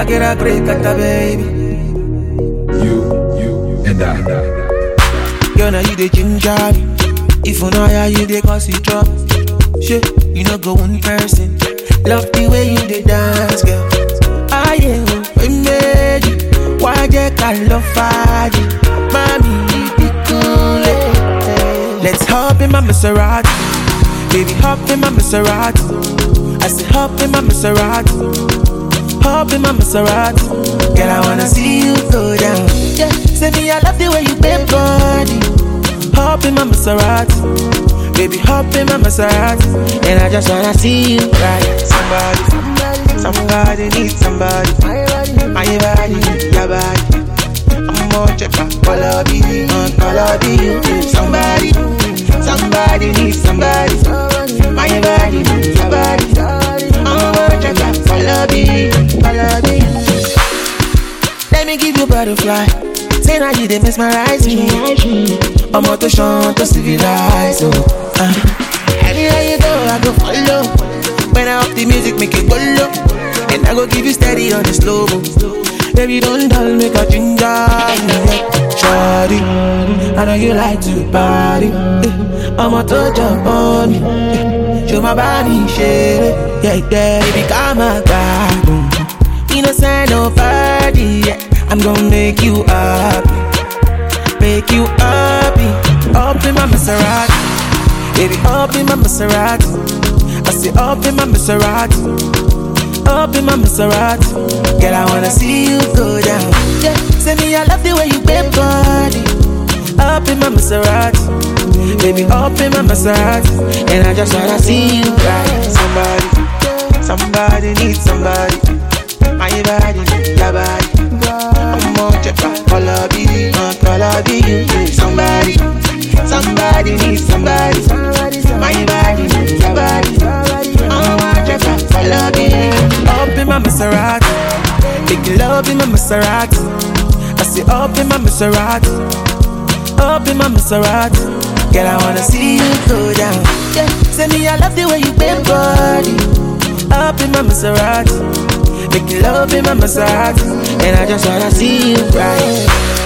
get a break at the baby. You and I. Girl, now you the ginger. If you know how you dey cause it trouble. Shit, you know go one person. Love the way you dey dance, girl. Ah yeah, we made you. Why you can't love you? Mommy, be cool. Let's hop in my Maserati. Baby, hop in my Maserati. I said hop in my Maserati. Hop in my Maserati. Girl, I wanna see you go down. Yeah, say me I love the way you bend body. Hop in my Maserati. Baby, hop in my Maserati. And I just wanna see you ride. Somebody needs somebody. My body, your body. I'm more check out, color be you. Somebody needs somebody. My body, your body. I'm more check out, color be you. Let me give you butterfly. Say now you dey mesmerize me. I'm out to shine to civilize. Anywhere you go, I go follow. When I up the music, make it go low. And I go give you steady on the slow mo. Baby, don't dull, make a ginger. Shawty, I know you like to party. I'm out to jump on me. Show my body, shit. Yeah, baby, come on, God. Innocent, no party. Yeah. I'm gonna make you happy. Make you happy. Up in my Maserati. Baby, up in my Maserati. I say up in my Maserati. Up in my Maserati. Girl, I wanna see you go down. Yeah, say me I love the way you bend body. Up in my Maserati. Baby, up in my Maserati. And I just wanna see you ride. Somebody needs somebody. My body, your body. I'm more check out, color be you. Somebody needs somebody. My body, your body. I'm more check out, color be you. Up in my Maserati, make love in my Maserati. I say up in my Maserati, up in my Maserati. Girl, I wanna see you go down. Yeah, say me I love the way you bend body. Up in my Maserati, make love in my Maserati. And I just wanna see you ride.